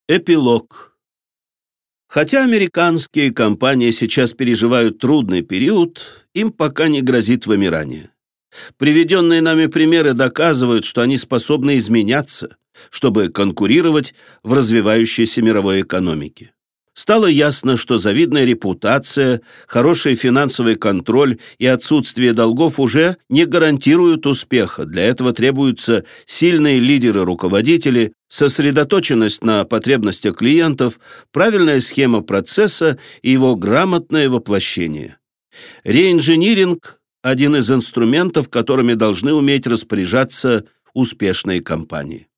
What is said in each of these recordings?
Эпилог. Хотя американские компании сейчас переживают трудный период, им пока не грозит вымирание. Приведенные нами примеры доказывают, что они способны изменяться, чтобы конкурировать в развивающейся мировой экономике. Стало ясно, что завидная репутация, хороший финансовый контроль и отсутствие долгов уже не гарантируют успеха. Для этого требуются сильные лидеры-руководители, сосредоточенность на потребностях клиентов, правильная схема процесса и его грамотное воплощение. Реинжиниринг – один из инструментов, которыми должны уметь распоряжаться успешные компании.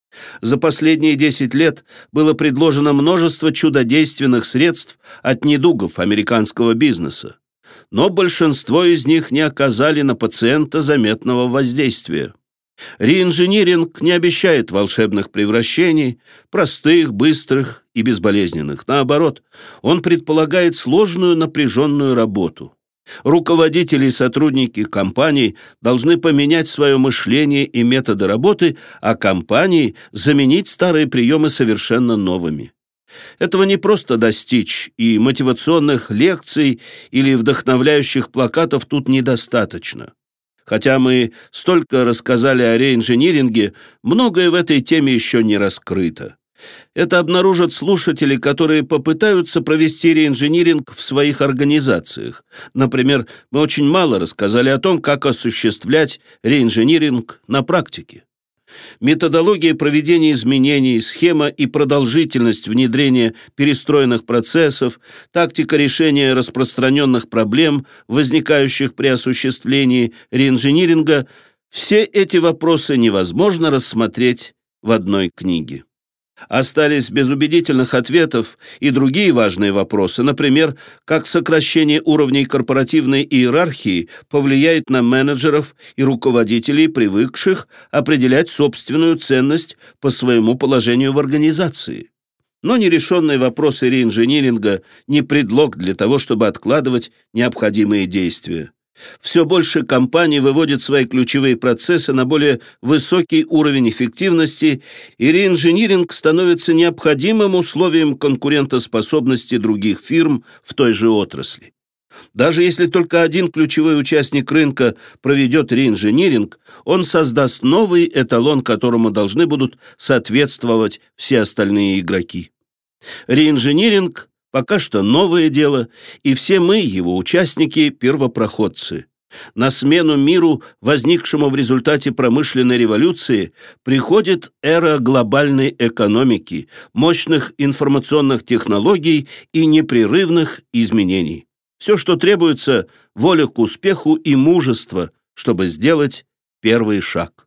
За последние 10 лет было предложено множество чудодейственных средств от недугов американского бизнеса, но большинство из них не оказали на пациента заметного воздействия. Реинжиниринг не обещает волшебных превращений, простых, быстрых и безболезненных. Наоборот, он предполагает сложную напряженную работу. Руководители и сотрудники компаний должны поменять свое мышление и методы работы, а компании заменить старые приемы совершенно новыми. Этого не просто достичь, и мотивационных лекций или вдохновляющих плакатов тут недостаточно. Хотя мы столько рассказали о реинжиниринге, многое в этой теме еще не раскрыто. Это обнаружат слушатели, которые попытаются провести реинжиниринг в своих организациях. Например, мы очень мало рассказали о том, как осуществлять реинжиниринг на практике. Методология проведения изменений, схема и продолжительность внедрения перестроенных процессов, тактика решения распространенных проблем, возникающих при осуществлении реинжиниринга – все эти вопросы невозможно рассмотреть в одной книге. Остались без убедительных ответов и другие важные вопросы, например, как сокращение уровней корпоративной иерархии повлияет на менеджеров и руководителей, привыкших определять собственную ценность по своему положению в организации. Но нерешенные вопросы реинжиниринга не предлог для того, чтобы откладывать необходимые действия. Все больше компаний выводят свои ключевые процессы на более высокий уровень эффективности, и реинжиниринг становится необходимым условием конкурентоспособности других фирм в той же отрасли. Даже если только один ключевой участник рынка проведет реинжиниринг, он создаст новый эталон, которому должны будут соответствовать все остальные игроки. Реинжиниринг пока что новое дело, и все мы, его участники, первопроходцы. На смену миру, возникшему в результате промышленной революции, приходит эра глобальной экономики, мощных информационных технологий и непрерывных изменений. Все, что требуется, воля к успеху и мужество, чтобы сделать первый шаг.